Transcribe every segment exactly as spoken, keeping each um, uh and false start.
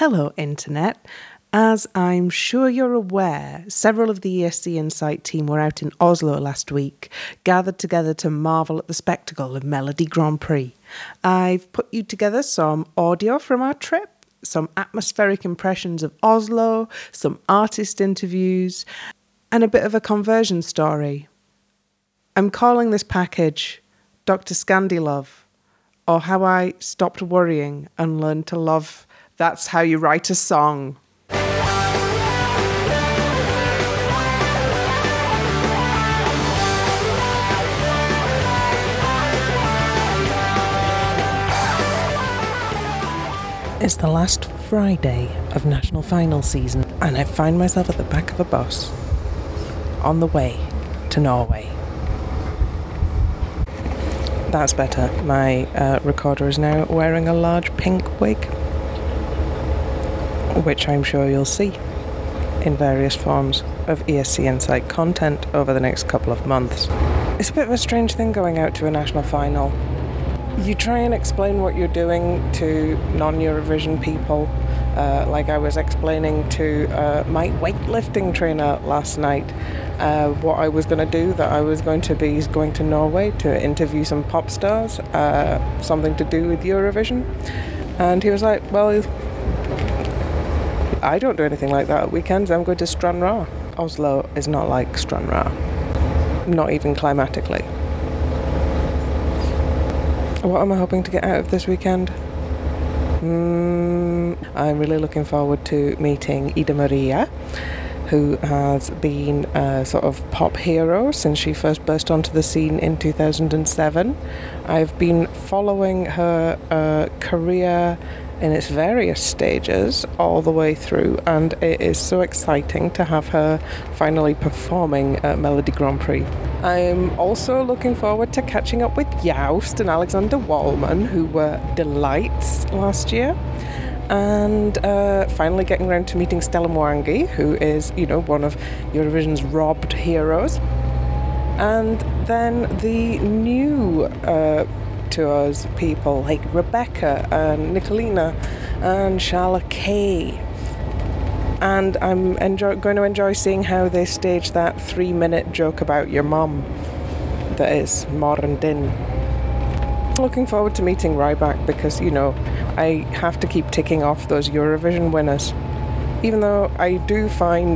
Hello, Internet. As I'm sure you're aware, several of the E S C Insight team were out in Oslo last week, gathered together to marvel at the spectacle of Melodi Grand Prix. I've put you together some audio from our trip, some atmospheric impressions of Oslo, some artist interviews, and a bit of a conversion story. I'm calling this package Doctor Scandilove, or How I Stopped Worrying and Learned to Love That's How You Write a Song. It's the last Friday of national final season, and I find myself at the back of a bus on the way to Norway. That's better. My uh, recorder is now wearing a large pink wig, which I'm sure you'll see in various forms of E S C Insight content over the next couple of months. It's a bit of a strange thing going out to a national final. You try and explain what you're doing to non-Eurovision people, uh, like I was explaining to uh, my weightlifting trainer last night uh, what I was going to do, that I was going to be going to Norway to interview some pop stars, uh, something to do with Eurovision. And he was like, well, I don't do anything like that at weekends, I'm going to Stranraer. Oslo is not like Stranraer, not even climatically. What am I hoping to get out of this weekend? Mm, I'm really looking forward to meeting Ida Maria, who has been a sort of pop hero since she first burst onto the scene in two thousand seven. I've been following her uh, career in its various stages all the way through, and it is so exciting to have her finally performing at Melodi Grand Prix. I'm also looking forward to catching up with Joust and Alexander Wallman, who were delights last year, and uh, finally getting around to meeting Stella Mwangi, who is, you know, one of Eurovision's robbed heroes. And then the new uh, tours people like Rebecca and Nicolina and Charlotte Kay. And I'm enjoy- going to enjoy seeing how they stage that three-minute joke about your mum that is Maren Din. Looking forward to meeting Rybak because, you know, I have to keep ticking off those Eurovision winners. Even though I do find...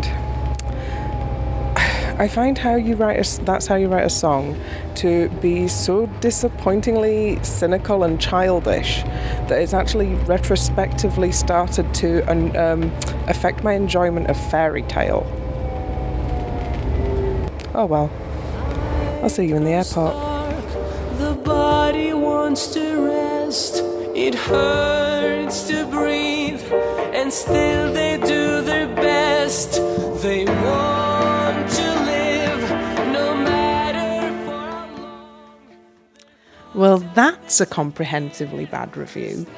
I find how you write a, That's How You Write a Song to be so disappointingly cynical and childish that it's actually retrospectively started to um, affect my enjoyment of Fairy Tale. Oh well. I'll see you in the airport. The body wants to rest, it hurts to breathe, and still they do their best. They want to live no matter for how long. Well, that's a comprehensively bad review.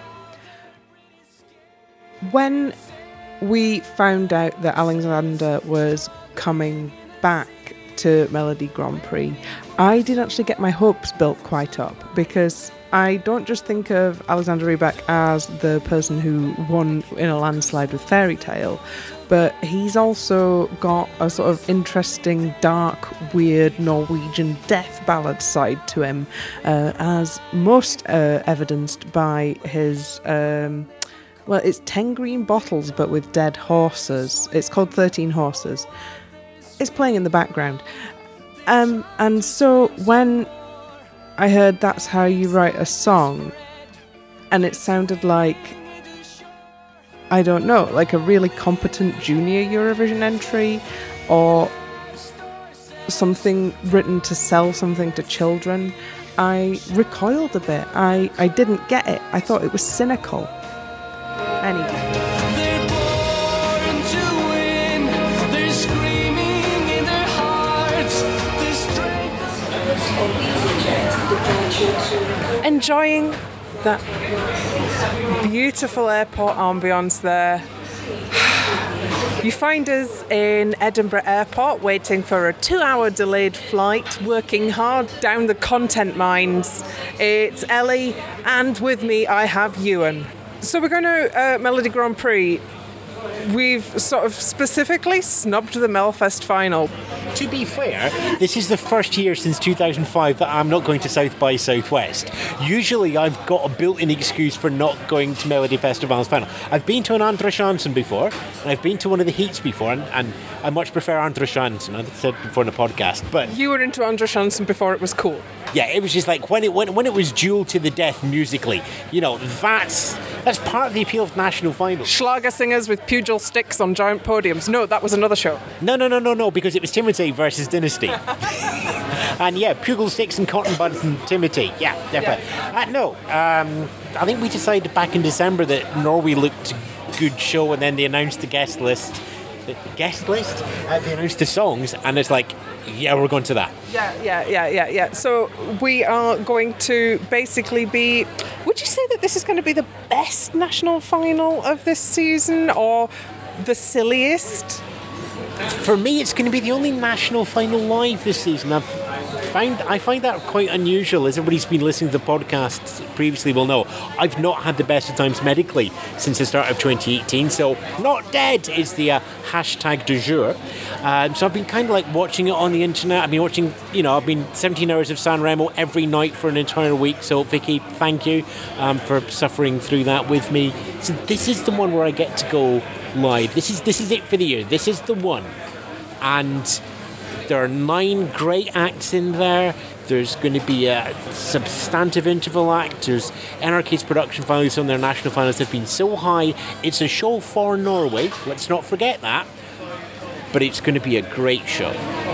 When we found out that Alexander was coming back to Melodi Grand Prix, I did actually get my hopes built quite up, because I don't just think of Alexander Rybak as the person who won in a landslide with Fairy Tale, but he's also got a sort of interesting, dark, weird Norwegian death ballad side to him, uh, as most uh, evidenced by his... Um, well, it's ten green bottles, but with dead horses. It's called thirteen Horses. It's playing in the background. Um, and so when I heard That's How You Write a Song, and it sounded like, I don't know, like a really competent junior Eurovision entry, or something written to sell something to children, I recoiled a bit. I, I didn't get it. I thought it was cynical. Anyway. Enjoying that beautiful airport ambience there. You find us in Edinburgh Airport waiting for a two-hour delayed flight, working hard down the content mines. It's Ellie, and with me I have Ewan. So we're going to uh, Melody Grand Prix. We've sort of specifically snubbed the Melfest final. To be fair, this is the first year since two thousand five that I'm not going to South by Southwest. Usually I've got a built-in excuse for not going to Melody Festival's final. I've been to an Andra Chanson before, and I've been to one of the heats before, and, and I much prefer Andra Chanson, I've said before in the podcast. But you were into Andra Chanson before it was cool. Yeah, it was just like when it when, when it was duel to the death musically. You know, that's that's part of the appeal of national finals. Schlager singers with pugil sticks on giant podiums. No, that was another show. No, no, no, no, no, because it was Timothy versus Dynasty. And yeah, pugil sticks and cotton buds and Timothy. Yeah, definitely. Yeah. Uh, no, um, I think we decided back in December that Norway looked a good show, and then they announced the guest list. The guest list? Uh, they announced the songs, and it's like, yeah, we're going to that. Yeah, yeah, yeah, yeah, yeah. So we are going to basically be... Would you say that this is going to be the best national final of this season, or the silliest? For me, it's going to be the only national final live this season. I've found I find that quite unusual. As everybody's been listening to the podcasts previously will know, I've not had the best of times medically since the start of twenty eighteen. So, not dead is the uh, hashtag du jour. Um, so I've been kind of like watching it on the internet. I've been watching, you know, I've been seventeen hours of San Remo every night for an entire week. So, Vicky, thank you um, for suffering through that with me. So this is the one where I get to go live. This is this is it for the year. This is the one. And there are nine great acts in there. There's going to be a substantive interval act. There's N R K's production values on their national finals have been so high. It's a show for Norway. Let's not forget that. But it's going to be a great show.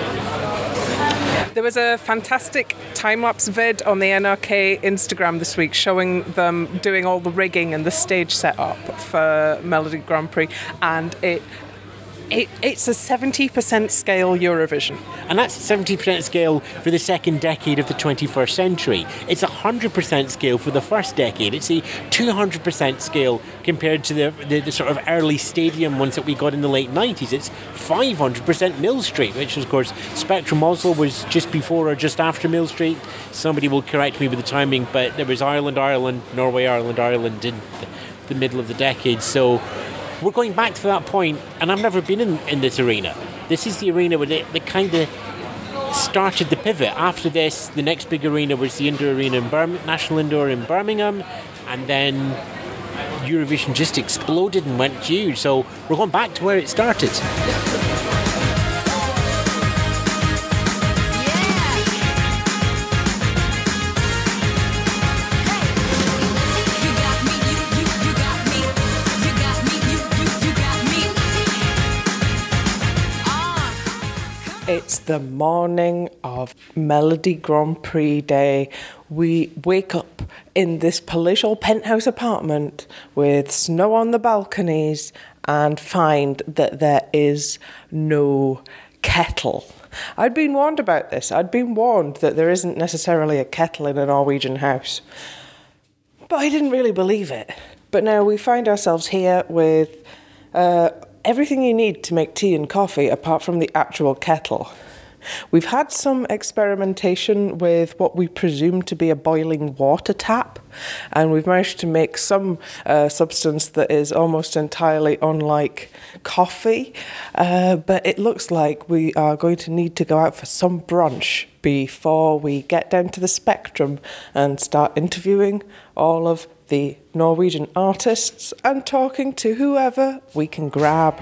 There was a fantastic time-lapse vid on the N R K Instagram this week showing them doing all the rigging and the stage setup for Melody Grand Prix, and it It, it's a seventy percent scale Eurovision. And that's seventy percent scale for the second decade of the twenty-first century. It's one hundred percent scale for the first decade. It's a two hundred percent scale compared to the, the, the sort of early stadium ones that we got in the late nineties. It's five hundred percent Mill Street, which of course Spectrum Oslo was just before or just after Mill Street. Somebody will correct me with the timing, but there was Ireland, Ireland, Norway, Ireland, Ireland in the, the middle of the decade. So we're going back to that point, and I've never been in, in this arena. This is the arena where they, they kind of started the pivot. After this, the next big arena was the Indoor Arena in Bir- National Indoor in Birmingham, and then Eurovision just exploded and went huge. So we're going back to where it started. It's the morning of Melody Grand Prix Day. We wake up in this palatial penthouse apartment with snow on the balconies and find that there is no kettle. I'd been warned about this. I'd been warned that there isn't necessarily a kettle in a Norwegian house. But I didn't really believe it. But now we find ourselves here with Uh, everything you need to make tea and coffee apart from the actual kettle. We've had some experimentation with what we presume to be a boiling water tap, and we've managed to make some uh, substance that is almost entirely unlike coffee, uh, but it looks like we are going to need to go out for some brunch before we get down to the Spectrum and start interviewing all of the Norwegian artists and talking to whoever we can grab.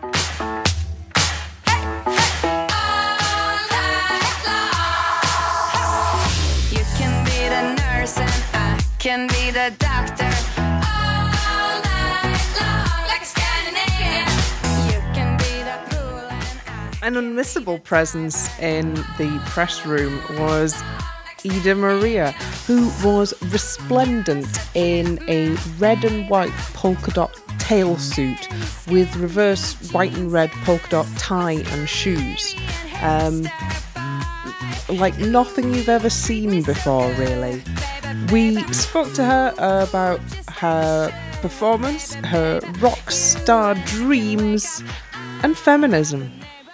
You can be the nurse and I can be the doctor. All night long, like a Scandinavian. You can be the pool and I. An unmissable presence in the press room was Ida Maria, who was resplendent in a red and white polka dot tail suit with reverse white and red polka dot tie and shoes. Um, like nothing you've ever seen before, really. We spoke to her about her performance, her rock star dreams, and feminism.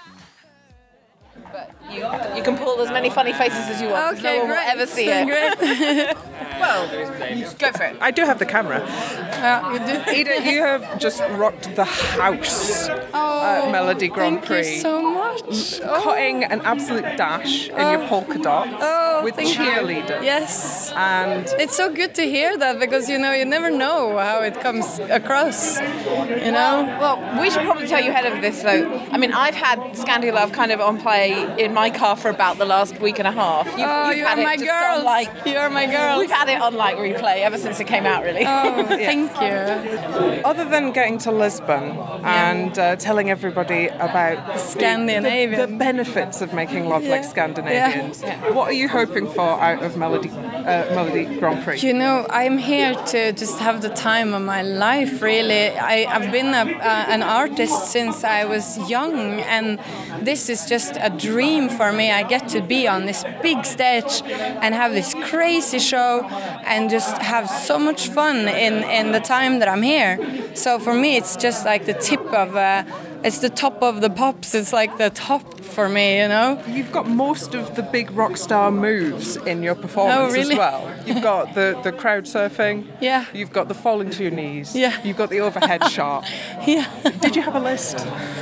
You can pull as many funny faces as you want. Okay, no one great. will ever see it. Great. Well, go for it. I do have the camera. Yeah, you do. Ida, you have just rocked the house at Melody Grand Thank Prix. you so much. Cutting an absolute dash in your polka dots Oh, with thank you. cheerleaders. Yes. And It's so good to hear that because, you know, you never know how it comes across, you know? Well, we should probably tell you ahead of this, though. I mean, I've had Scandi Love kind of on play in my car for about the last week and a half. You've, Oh, you've you had are it my just girls. on, like, You are my girls. we've had it on like replay ever since it came out, really. Oh, thank you. other than getting to Lisbon and uh, telling everybody about the, Scandinavian. the, the benefits of making love like Yeah. Scandinavians, what are you hoping for out of Melody, uh, Melody Grand Prix? You know, I'm here to just have the time of my life, really. I, I've been a, uh, an artist since I was young, and this is just a dream for me. I get to be on this big stage and have this crazy show and just have so much fun in, in the time that I'm here. So for me, it's just like the tip of, uh, it's the top of the pops. It's like the top for me, you know? You've got most of the big rock star moves in your performance Oh, really? as well. You've got the, the crowd surfing. Yeah. You've got the falling to your knees. Yeah. You've got the overhead shot. Yeah. Did you have a list?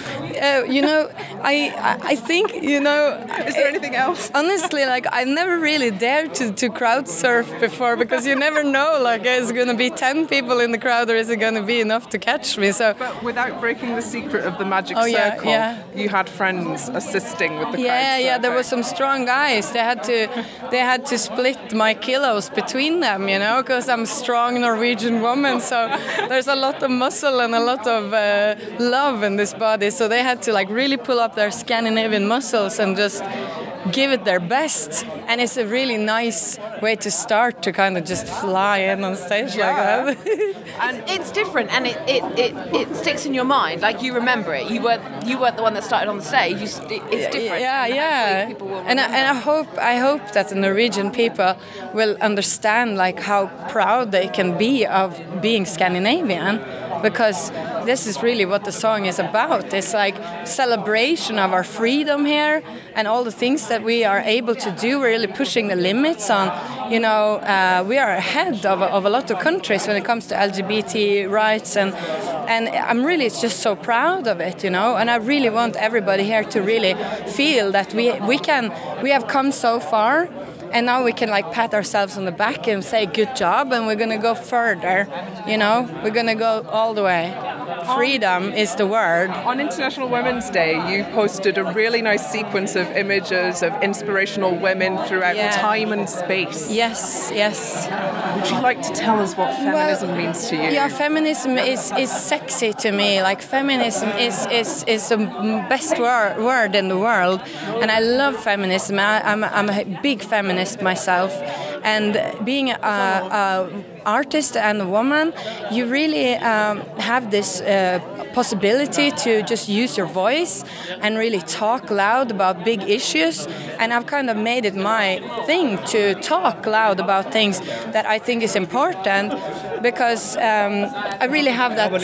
Uh, you know, I I I think, you know... Is there anything else? Honestly, like, I've never really dared to, to crowd surf before because you never know, like, is it going to be ten people in the crowd or is it going to be enough to catch me? So, But without breaking the secret of the magic Oh, yeah, circle, yeah. you had friends assisting with the crowd yeah, yeah, there surfing. were some strong guys. They had to they had to split my kilos between them, you know, because I'm a strong Norwegian woman. So there's a lot of muscle and a lot of uh, love in this body. So they had to, like, really pull up their Scandinavian muscles and just give it their best. And it's a really nice way to start, to kind of just fly in on stage Yeah. like that. And it's different, and it, it, it, it sticks in your mind. Like, you remember it. You weren't you weren't the one that started on the stage. You, st- it's different. Yeah, And yeah. hopefully people will And I, remember. and I hope I hope that the Norwegian people will understand, like, how proud they can be of being Scandinavian, because this is really what the song is about. It's like celebration of our freedom here and all the things that we are able to do. We're really pushing the limits on, you know, uh, we are ahead of, of a lot of countries when it comes to L G B T rights, and and I'm really just so proud of it, you know. And I really want everybody here to really feel that we we can we have come so far. And now we can, like, pat ourselves on the back and say good job, and we're gonna go further, you know. We're gonna go all the way. Freedom is the word. On International Women's Day, you posted a really nice sequence of images of inspirational women throughout Yeah. time and space. Yes, yes. Would you like to tell us what feminism Well, means to you? Yeah, feminism is, is sexy to me. Like, feminism is is, is the best word, word in the world, and I love feminism. I, I'm I'm a big feminist myself, and being a, a artist and a woman, you really um, have this uh, possibility to just use your voice and really talk loud about big issues. And I've kind of made it my thing to talk loud about things that I think is important, because um, I really have that.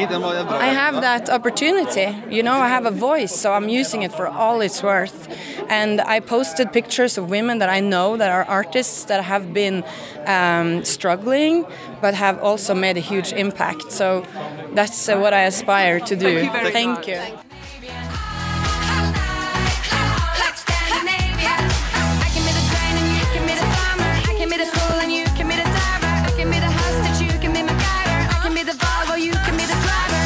I have that opportunity. You know, I have a voice, so I'm using it for all it's worth. And I posted pictures of women that I know that are artists that have been um, struggling, but have also made a huge impact. So that's uh, what I aspire to do. Thank you very Thank much. you. Like Scandinavia. I can be the train and you can be the farmer. I can be the fool and you can be the diver. I can be the hostage, you can be MacGyver. I can be the Volvo, you can be the driver.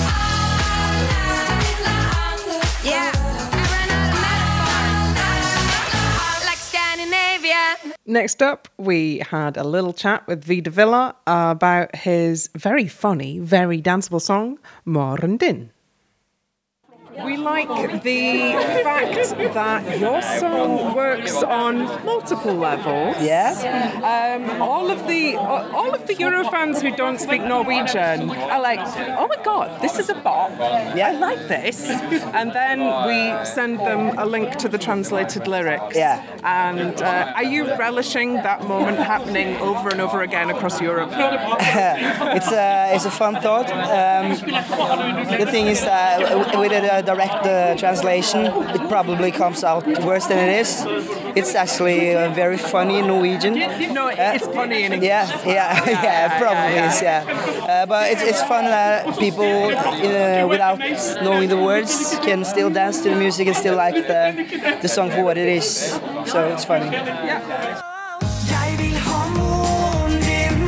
Yeah, I ran out of metaphors. Like Scandinavia. Next up, we had a little chat with Vida Villa about his very funny, very danceable song, Morgendin. We like the fact that your song works on multiple levels. Yeah. Um, all of the all of the Eurofans who don't speak Norwegian are like, oh my god, this is a bop. Yeah. I like this. And then we send them a link to the translated lyrics. Yeah. And uh, are you relishing that moment happening over and over again across Europe? it's a it's a fun thought. Um, the thing is, uh, we did a direct the translation, it probably comes out worse than it is. It's actually uh, very funny in Norwegian. No, it's funny in English. Yeah, yeah, yeah, yeah, probably yeah, is, yeah. Uh, but it's, it's fun that people, uh, without knowing the words, can still dance to the music and still like the, the song for what it is. So it's funny. Yeah. Jeg vil ha moren din.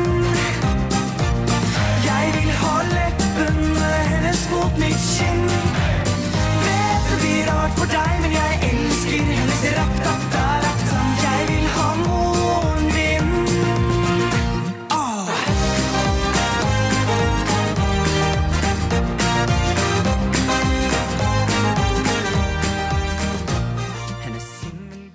Jeg vil ha leppene hennes mot mitt kinn. Vet det blir rart for deg, men jeg elsker hennes rap-da-da-rap-da. Jeg vil ha moren din. Åh. Hennes himmel.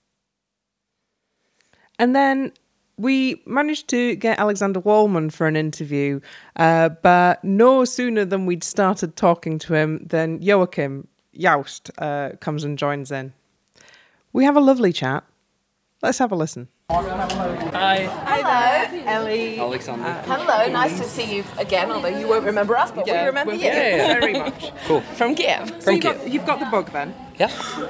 And then we managed to get Alexander Wallman for an interview, uh, but no sooner than we'd started talking to him than Joachim Joust uh, comes and joins in. We have a lovely chat. Let's have a listen. Hi. Hello. Ellie. Alexander. Hello, nice to see you again, although you won't remember us, but we remember you. yeah, yeah. Very much. Cool. From Kiev. So From you've Kiev. got, you've got the bug then, Yeah.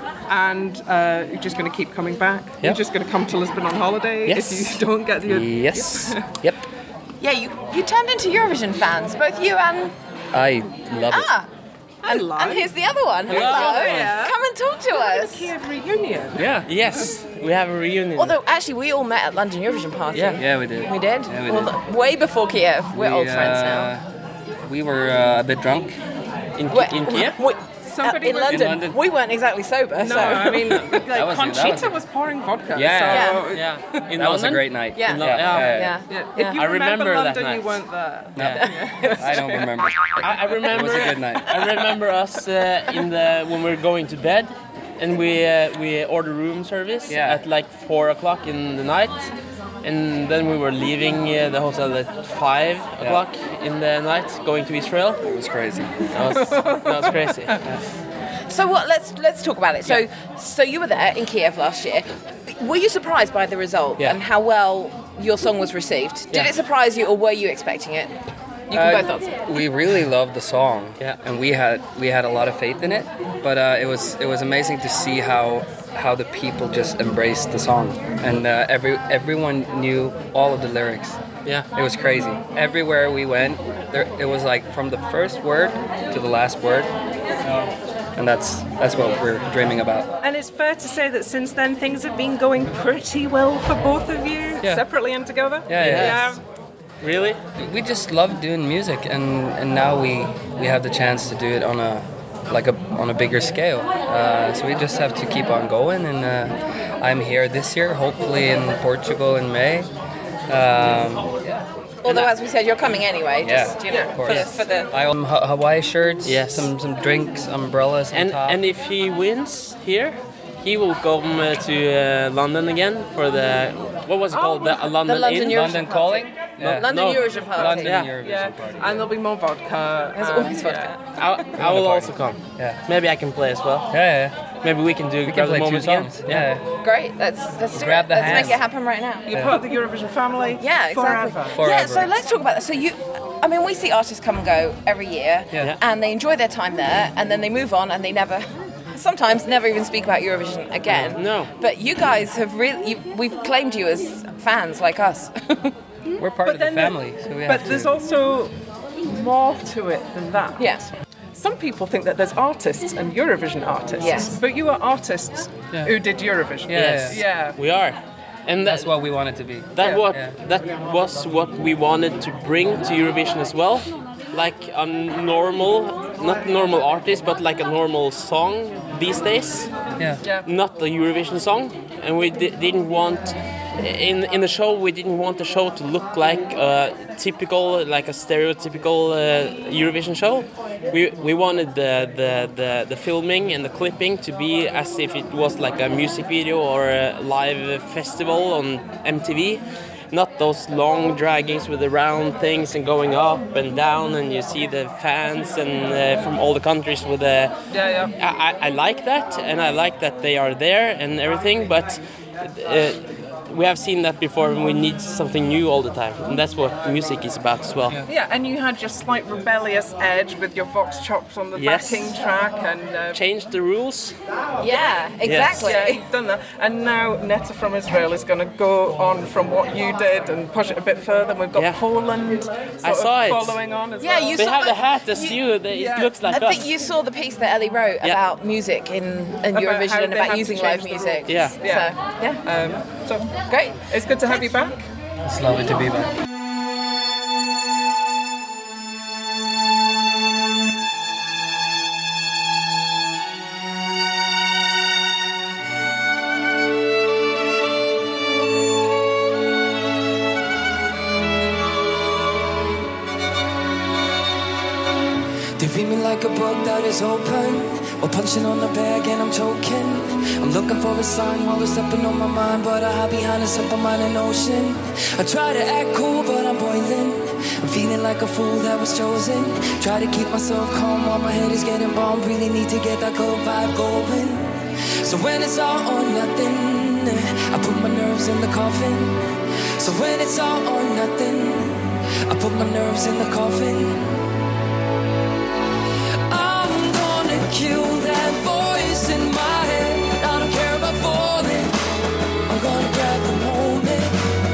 and uh, you're just going to keep coming back. Yeah. You're just going to come to Lisbon on holiday Yes. if you don't get the. Yes. Yep. Yeah, you, you turned into Eurovision fans, both you and... I love it. Ah! Hello. And here's the other one. Hello. Yeah. Come and talk to us. Kiev reunion. Yeah. Yes, we have a reunion. Although, actually, we all met at London Eurovision Party. Yeah. Yeah, we did. We did? Yeah, we well, did. the- way before Kiev. We're We, old friends uh, now. We were uh, a bit drunk. in, Wait, in Kiev? we- Somebody uh, in, was- London. In London. We weren't exactly sober, No, so... I mean, like was it, that Conchita was it. was pouring vodka. Yeah. So, Yeah, in That was a London? great night. Yeah. In Lo- Yeah. yeah. yeah, Yeah. Yeah. Yeah. If you I remember, remember that London, you night. weren't there. yeah. I don't remember. I, I remember. It was a good night. I remember us uh, in the when we were going to bed, and we uh, we ordered room service Yeah. at like four o'clock in the night, and then we were leaving uh, the hotel at five o'clock in the night, going to Israel. It was crazy. That was, that was crazy. So what? Let's let's talk about it. So so you were there in Kiev last year. Were you surprised by the result Yeah. and how well your song was received? Did Yeah. it surprise you, or were you expecting it? You can Uh, both answer. We really loved the song, Yeah. and we had we had a lot of faith in it. But uh, it was it was amazing to see how how the people just embraced the song, and uh, every everyone knew all of the lyrics. Yeah. It was crazy. Everywhere we went, there it was like from the first word to the last word, and that's that's what we're dreaming about. And it's fair to say that since then things have been going pretty well for both of you, Yeah. separately and together. Yeah, yeah. yeah. Really? We just love doing music, and, and now we we have the chance to do it on a like a on a bigger scale. Uh, so we just have to keep on going. And uh, I'm here this year, hopefully in Portugal in May. Um, Although, as we said, you're coming anyway. yeah, Just, you know, of course. For the, for the I own ha- Hawaii shirts, Yes. some some drinks, umbrellas, And on top. and if he wins here, he will come uh, to uh, London again for the what was it called? The uh, London, The London Inn? Euro- London calling. Yeah. London No. Eurovision Party. London Yeah. Eurovision Yeah, Party. and there'll be more vodka. There's and- always vodka. I, I will also come. Yeah. Maybe I can play as well. Yeah, yeah. Maybe we can do We grab can the play two moment again. songs. Yeah. Great. Let's let's do Grab it. the Let's hands. make it happen right now. You're part of the Eurovision family. Yeah, exactly. Forever. Forever. Yeah, so let's talk about that. So you, I mean, we see artists come and go every year, Yeah. and they enjoy their time there, and then they move on, and they never, sometimes never even speak about Eurovision again. No. But you guys have really, you, we've claimed you as fans like us. We're part of the then family, so we have But to. there's also more to it than that. Yes. Some people think that there's artists and Eurovision artists. Yes. But you are artists Yeah. who did Eurovision. Yeah, Yes. Yeah. We are. And That's that, what we want it to be. that Yeah. what Yeah. that was what we wanted to bring to Eurovision as well. Like a normal, not normal artist, but like a normal song these days. Yeah. Yeah. Not a Eurovision song, and we di- didn't want in in the show we didn't want the show to look like a typical, like a stereotypical uh, Eurovision show. We we wanted the, the the the filming and the clipping to be as if it was like a music video or a live festival on M T V. Not those long draggings with the round things and going up and down, and you see the fans and uh, from all the countries with the. Yeah, yeah. I, I I like that, and I like that they are there and everything, but uh, we have seen that before, and we need something new all the time, and that's what music is about as well. Yeah, and you had your slight rebellious edge with your vox chops on the Yes. backing track, and uh, Change the rules. Yeah, exactly. yeah, you've done that. And now Netta from Israel is going to go on from what you did and push it a bit further. And we've got Yeah. Poland sort I saw of it. following on as Yeah, well. you They saw have the- the hat as you. They, Yeah. It looks like I us. think you saw the piece that Ellie wrote Yeah. about music in, in About Eurovision how and they about have to using change live the music. rules. Yeah. So, Yeah. yeah. Um, so Great. it's good to have you back. It's lovely to be back. They read me like a book that is open, or punching on the bag and I'm choking. I'm looking for a sign while it's stepping on my mind, but I hide behind a simple mind and ocean. I try to act cool, but I'm boiling. I'm feeling like a fool that was chosen. Try to keep myself calm while my head is getting bombed. Really need to get that good vibe going. So when it's all or nothing, I put my nerves in the coffin. So when it's all or nothing, I put my nerves in the coffin. Kill that voice in my head. I don't care about falling. I'm gonna grab the moment.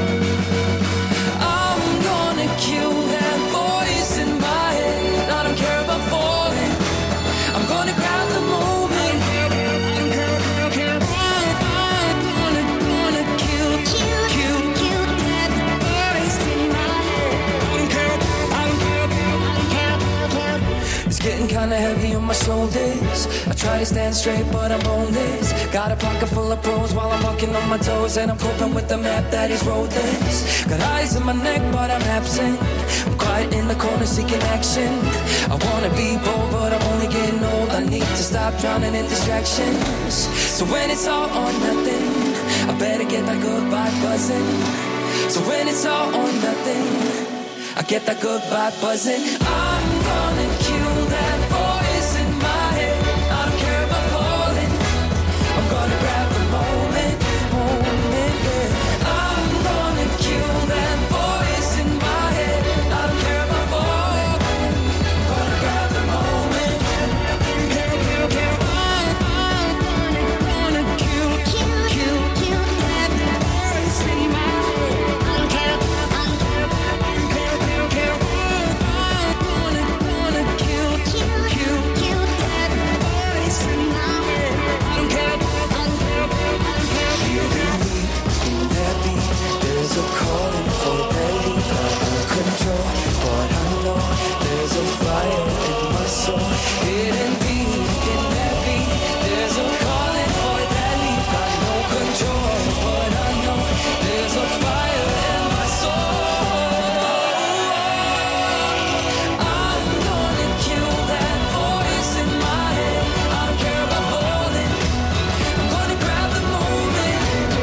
I'm gonna kill that voice in my head. I don't care about falling. I'm gonna grab the moment. I'm gonna, gonna, gonna kill, kill, kill, kill that voice in my head. I don't care, I don't care, I don't care, I don't care. It's getting kinda heavy on my shoulders. I try to stand straight, but I'm boneless. Got a pocket full of pros while I'm walking on my toes, and I'm coping with the map that is roadless. Got eyes in my neck, but I'm absent. I'm quiet in the corner seeking action. I wanna be bold, but I'm only getting old. I need to stop drowning in distractions. So when it's all or nothing, I better get that good vibe buzzing. So when it's all or nothing, I get that good vibe buzzing. I'm gonna kill that voice in my head. I don't care about falling. I'm gonna grab the moment, moment, yeah. I'm gonna kill that voice in my head. I don't care about falling. I'm gonna grab the moment. Kill, kill, kill. I'm gonna, gonna kill, kill, kill, kill that voice in my head. I don't care, I don't care, I don't care, I don't care. I'm gonna, gonna kill, kill, kill, kill that voice in my head. I don't care, I don't care, I don't care. Hear the beat in that beat. There's a calling for belly, got no control, but I know there's a fire in my soul. Hidden beat in that beat. There's a calling for belly, got no control, but I know there's a fire in my soul. I'm gonna kill that voice in my head. I don't care about falling. I'm gonna grab the moment.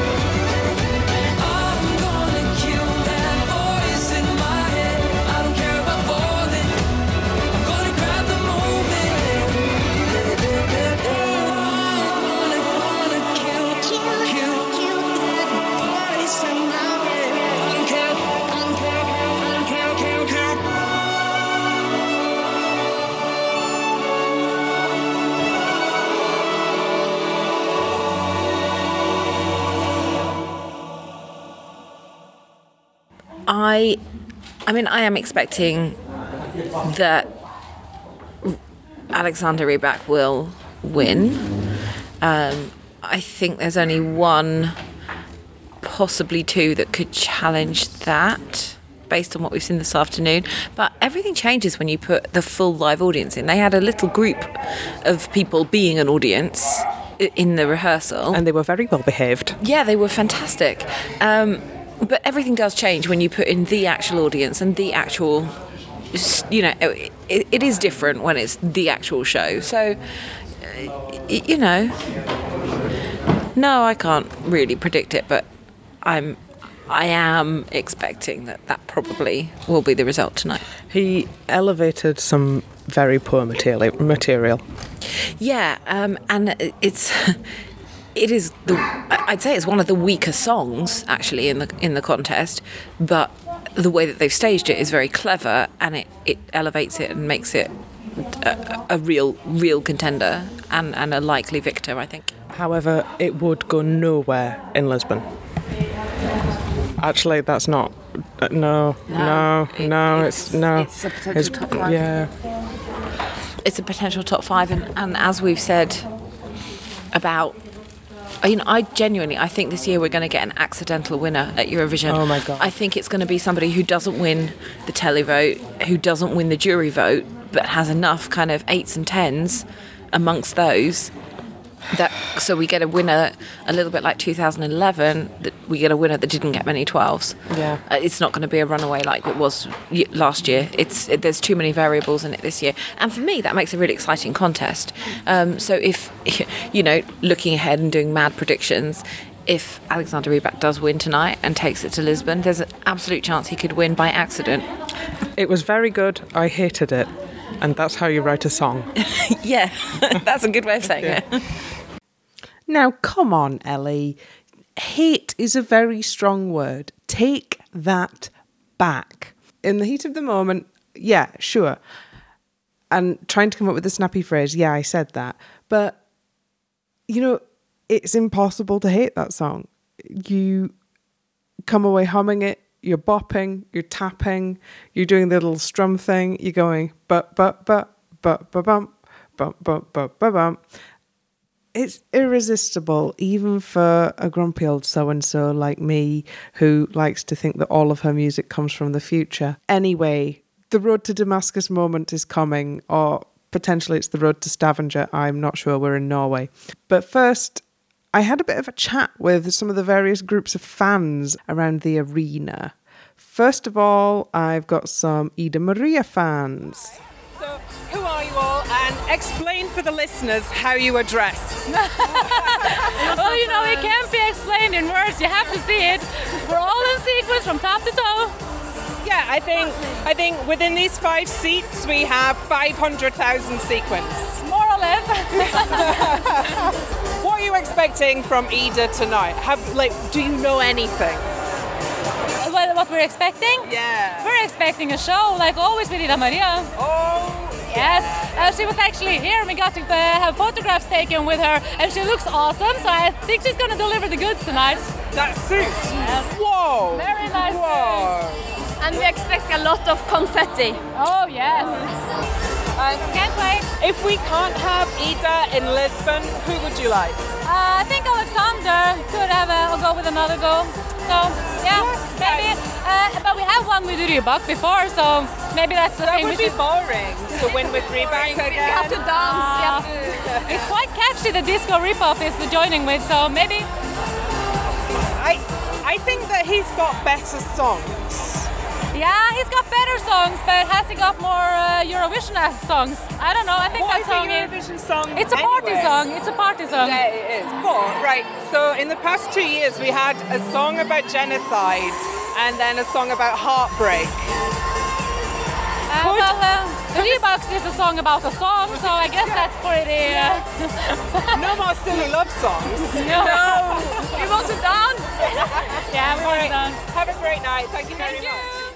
I'm gonna kill that voice in my head. I don't care about falling. I'm gonna grab the moment. I'm gonna, gonna kill, kill, kill, kill that voice in my head. I don't care, I don't care, I don't care, care, care. I, I mean, I am expecting that Alexander Rybak will win. Um, I think there's only one, possibly two, that could challenge that based on what we've seen this afternoon. But everything changes when you put the full live audience in. They had a little group of people being an audience i- in the rehearsal. And they were very well behaved. Yeah, they were fantastic. Um, but everything does change when you put in the actual audience and the actual, you know, it, it is different when it's the actual show. So, uh, you know, no, I can't really predict it, but I'm, I am expecting that that probably will be the result tonight. He elevated some very poor material. material. Yeah, um, and it's, it is the I'd say it's one of the weaker songs actually in the in the contest, but the way that they've staged it is very clever, and it, it elevates it and makes it a, a real real contender and, and a likely victor, I think. However, it would go nowhere in Lisbon. Actually, that's not. Uh, no, no, no, no. It's, it's no. It's a potential it's, top five. Yeah. It's a potential top five, and, and as we've said about, you know, I genuinely, I think this year we're going to get an accidental winner at Eurovision. Oh my God. I think it's going to be somebody who doesn't win the televote, who doesn't win the jury vote, but has enough kind of eights and tens amongst those. That so we get a winner a little bit like two thousand eleven. That we get a winner that didn't get many twelves. Yeah, uh, it's not going to be a runaway like it was y- last year. It's it, there's too many variables in it this year, and for me that makes a really exciting contest. Um, so if you know, looking ahead and doing mad predictions, if Alexander Rybak does win tonight and takes it to Lisbon, there's an absolute chance he could win by accident. It was very good. I hated it, and that's how you write a song. Yeah, that's a good way of saying yeah. it. Now, come on, Ellie. Hate is a very strong word. Take that back. In the heat of the moment, yeah, sure. And trying to come up with a snappy phrase, yeah, I said that. But, you know, it's impossible to hate that song. You come away humming it, you're bopping, you're tapping, you're doing the little strum thing, you're going, but, but, but, but, but, bump, bump, bump, bump, bump, bump. It's irresistible, even for a grumpy old so-and-so like me, who likes to think that all of her music comes from the future. Anyway, the Road to Damascus moment is coming, or potentially it's the Road to Stavanger. I'm not sure, we're in Norway. But first, I had a bit of a chat with some of the various groups of fans around the arena. First of all, I've got some Ida Maria fans. So, who are you all? And explain for the listeners how you are dressed. Well, you know, it can't be explained in words. You have to see it. We're all in sequence from top to toe. Yeah, I think I think within these five seats we have five hundred thousand sequins. More or less. What are you expecting from Ida tonight? Have like, do you know anything? What, what we're expecting? Yeah. We're expecting a show, like always with Ida Maria. Oh. Yes, uh, she was actually here and we got to uh, have photographs taken with her, and she looks awesome, so I think she's going to deliver the goods tonight. That suit? Yes. Whoa! Very nice. Whoa! Suit. And we expect a lot of confetti. Oh, yes. Uh, Can't wait. If we can't have Ida in Lisbon, who would you like? Uh, I think Alexander could have a, go with another go. So, yeah, yeah maybe. Uh, but we have won with Rybak before, so maybe that's the that thing. That would we be should... boring to win with Rybak again. We have to dance. Uh, we have to... It's quite catchy, the disco ripoff is the joining with, so maybe. I, I think that he's got better songs. Yeah, he's got better songs, but has he got more uh, Eurovision songs? I don't know. I think what that song is a Eurovision is, song? It's a anyway? party song. It's a party song. Yeah, it is. But right. So in the past two years, we had a song about genocide and then a song about heartbreak. Uh, well, uh, Rybak's is a song about a song, so I guess that's pretty. Uh... No more silly love songs. No. no. We want to dance. Yeah, we want right. to dance. Have a great night. Thank you very Thank much. You.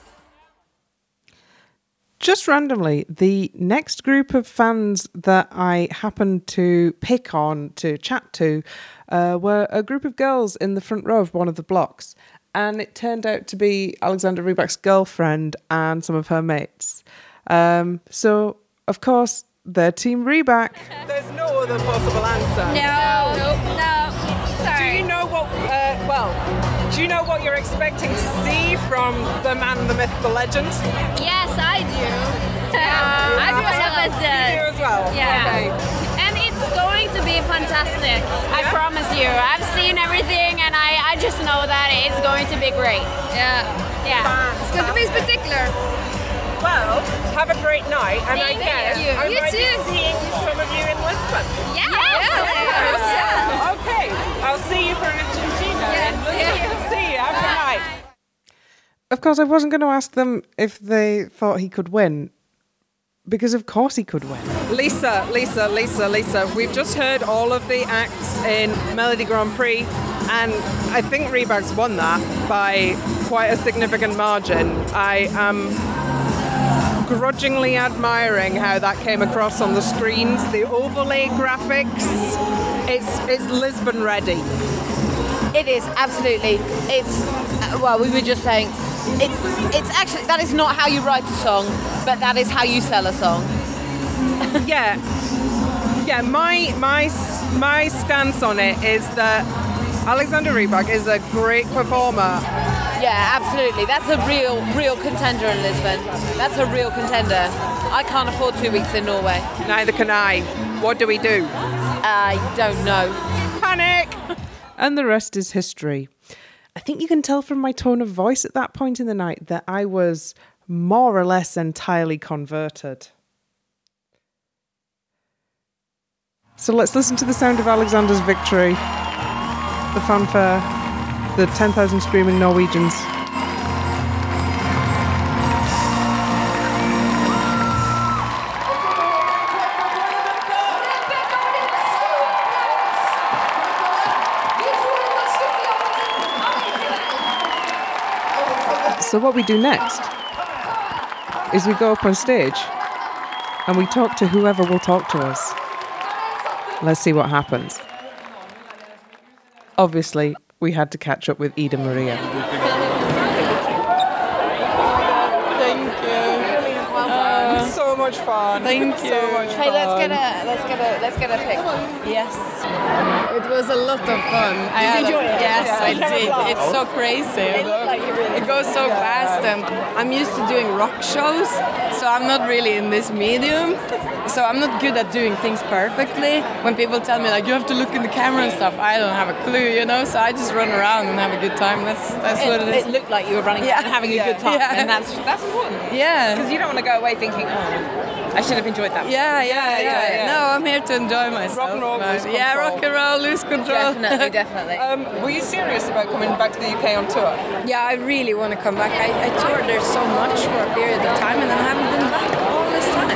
Just randomly, the next group of fans that I happened to pick on to chat to uh, were a group of girls in the front row of one of the blocks. And it turned out to be Alexander Rybak's girlfriend and some of her mates. Um, so, of course, they're Team Rybak. There's no other possible answer. No, no, no. Sorry. Do you know what, uh, well, do you know what you're expecting to see from the man, the myth, the legend? Yes, I do. Yeah, I do as well. You do as well? Yeah. Okay. And it's going to be fantastic. I Yeah? promise you. I've seen everything and I, I just know that it's going to be great. Yeah. Yeah. It's going to be spectacular. Well, have a great night, and Thank I guess you. I You might too. be seeing some of you in Lisbon. Yeah. Yeah. Yeah. Okay. I'll see you for Argentina. Yeah. In Lisbon. Yeah. See you. Have a good night. Of course, I wasn't going to ask them if they thought he could win, because of course he could win. Lisa, Lisa, Lisa, Lisa, we've just heard all of the acts in Melody Grand Prix, and I think Rebag's won that by quite a significant margin. I am grudgingly admiring how that came across on the screens, the overlay graphics. It's it's Lisbon ready. It is, absolutely. It's, uh, well, we were just saying, it's, it's actually, that is not how you write a song, but that is how you sell a song. yeah. Yeah, my, my, my stance on it is that Alexander Rybak is a great performer. Yeah, absolutely. That's a real, real contender in Lisbon. That's a real contender. I can't afford two weeks in Norway. Neither can I. What do we do? I don't know. Panic! And the rest is history. I think you can tell from my tone of voice at that point in the night that I was more or less entirely converted. So let's listen to the sound of Alexander's victory, the fanfare, the ten thousand screaming Norwegians. So what we do next is we go up on stage and we talk to whoever will talk to us. Let's see what happens. Obviously, we had to catch up with Ida Maria. Thank you. Uh, so much fun. Thank you. So much Hey, fun. let's get a, let's get a, let's get a pic. Yes. It was a lot of fun. I Did you had a- enjoy it? Yes, Yeah. I did. It's so crazy. It looked like you really It goes so fast, and I'm used to doing rock shows, so I'm not really in this medium. So I'm not good at doing things perfectly. When people tell me like you have to look in the camera and stuff, I don't have a clue, you know. So I just run around and have a good time. That's that's it, what it is. It looked like you were running Yeah. around and having a Yeah. good time, Yeah. and that's that's important. Yeah. Because you don't want to go away thinking, oh, I should have enjoyed that. Yeah, yeah, yeah, yeah, yeah. No, I'm here to enjoy myself. Rock and roll, man. lose Yeah, control. rock and roll, lose control. Definitely, definitely. Um, were you serious about coming back to the U K on tour? Yeah, I really want to come back. I, I toured there so much for a period of time, and then I haven't been back all this time.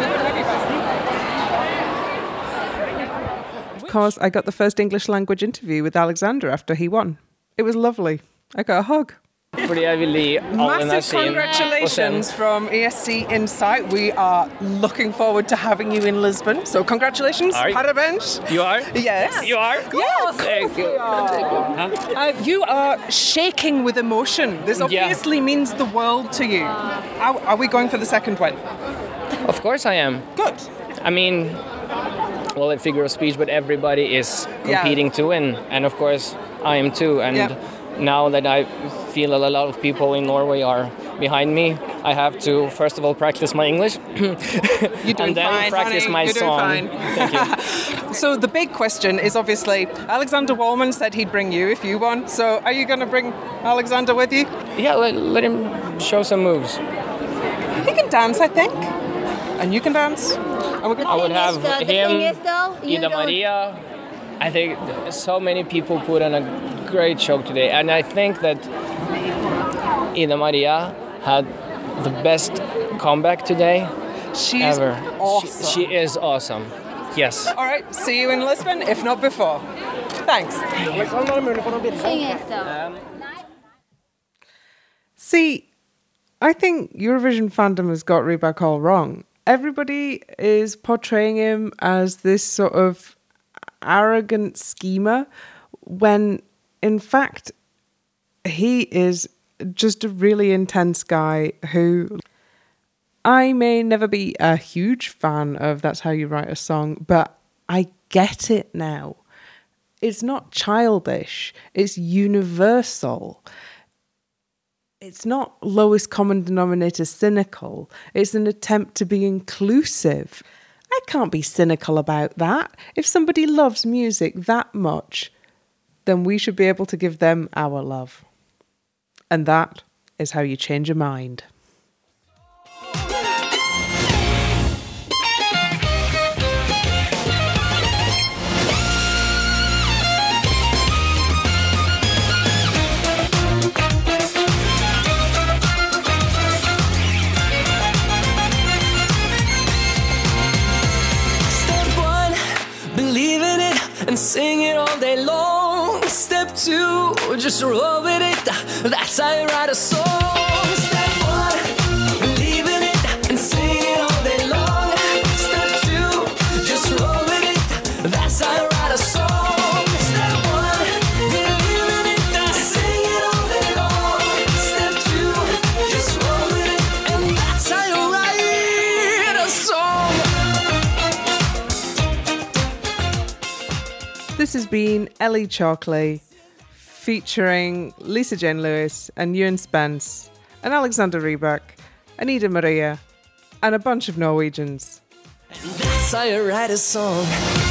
Of course, I got the first English language interview with Alexander after he won. It was lovely. I got a hug. Fordi jeg vil gi all Massive energien på scenen. congratulations from E S C Insight. We are looking forward to having you in Lisbon. So congratulations, Are you? Parabéns. You are? Yes. You are? Yes. Thank you. Uh, you are shaking with emotion. This Yeah. obviously means the world to you. Are, are we going for the second one? Of course I am. Good. I mean, well, a figure of speech, but everybody is competing to win. And of course, I am too. And Yeah. now that I feel a lot of people in Norway are behind me, I have to, first of all, practice my English. You're doing and then fine, practice honey. my You're song. doing fine. Thank you. So the big question is obviously, Alexander Wallman said he'd bring you if you won. So are you going to bring Alexander with you? Yeah, let, let him show some moves. He can dance, I think. And you can dance. And we're I would have the him, thing is, though, you Ida don't- Maria. I think so many people put on a great show today, and I think that Ida Maria had the best comeback today She's ever. awesome. She, she is awesome. Yes. All right, see you in Lisbon, if not before. Thanks. Thing is, though. See, I think Eurovision fandom has got Rybak all wrong. Everybody is portraying him as this sort of arrogant schemer when, in fact, he is just a really intense guy who I may never be a huge fan of That's How You Write a Song, but I get it now. It's not childish. It's universal. It's not lowest common denominator cynical. It's an attempt to be inclusive. I can't be cynical about that. If somebody loves music that much, then we should be able to give them our love. And that is how you change a mind. and sing it all day long. Step two, just roll with it. That's how you write a song. Step one, believe in it and sing it all day long. Step two, just roll with it. That's how you write a song. Step one, believe in it and sing it all day long. Step two, just roll with it, and that's how you write a song. This has been Ellie Chalkley featuring Lisa Jane Lewis and Ewan Spence and Alexander Rybak and Ida Maria and a bunch of Norwegians. That's how you write a song.